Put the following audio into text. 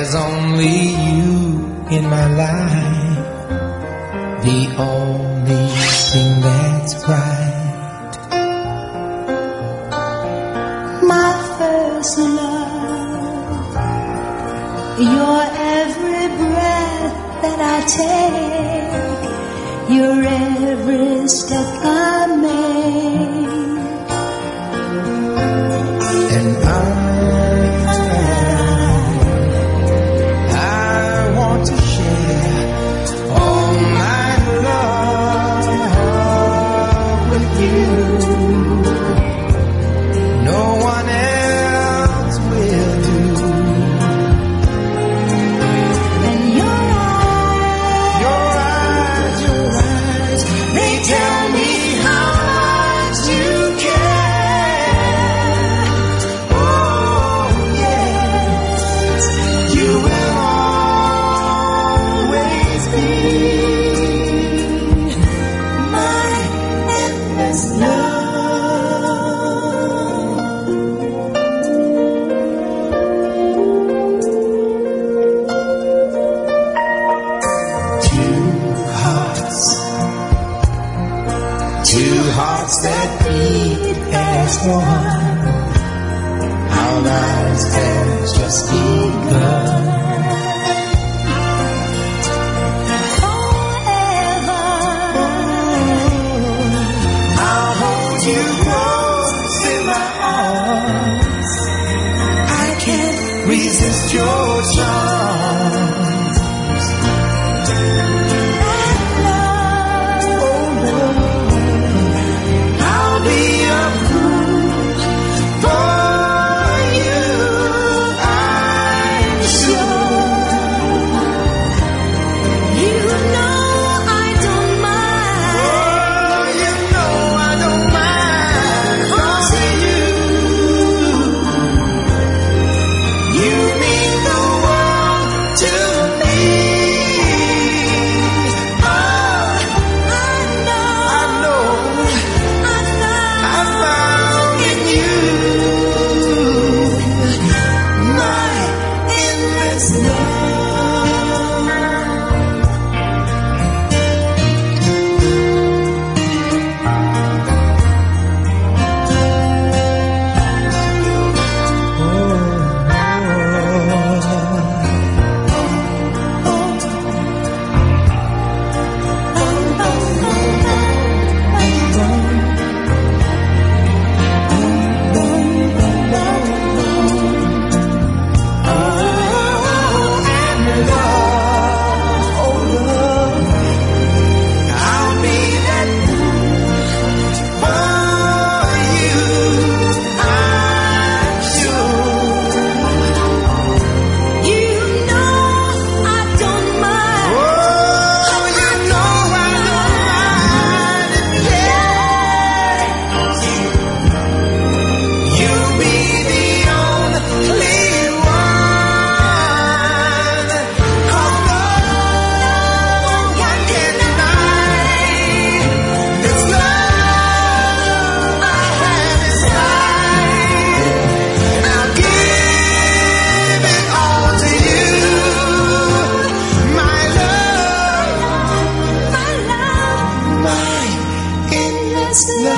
There's only you in my life, the only thing that's right. My first love, your every breath that I take, your every step I make, and I want to share all my love with you. No one else will do. and your eyes, They tell me how much you care. Oh yes, you will always be my endless love. Two hearts that beat as one. Our lives have just begun. I'll hold you close in my arms. I can't resist your charms. I'll be a fool for you, I'm sure. You know I don't mind. Oh, you know I don't mind. Cause you mean the world to me. Oh, I know I found in you my endless love. I'll be that fool for you, I'm sure. You know I don't mind. Oh, you know I don't mind, yes. You'll be the only one. 'Cause no one can deny this love I have inside. And I'll give it all to you, my love, my endless love.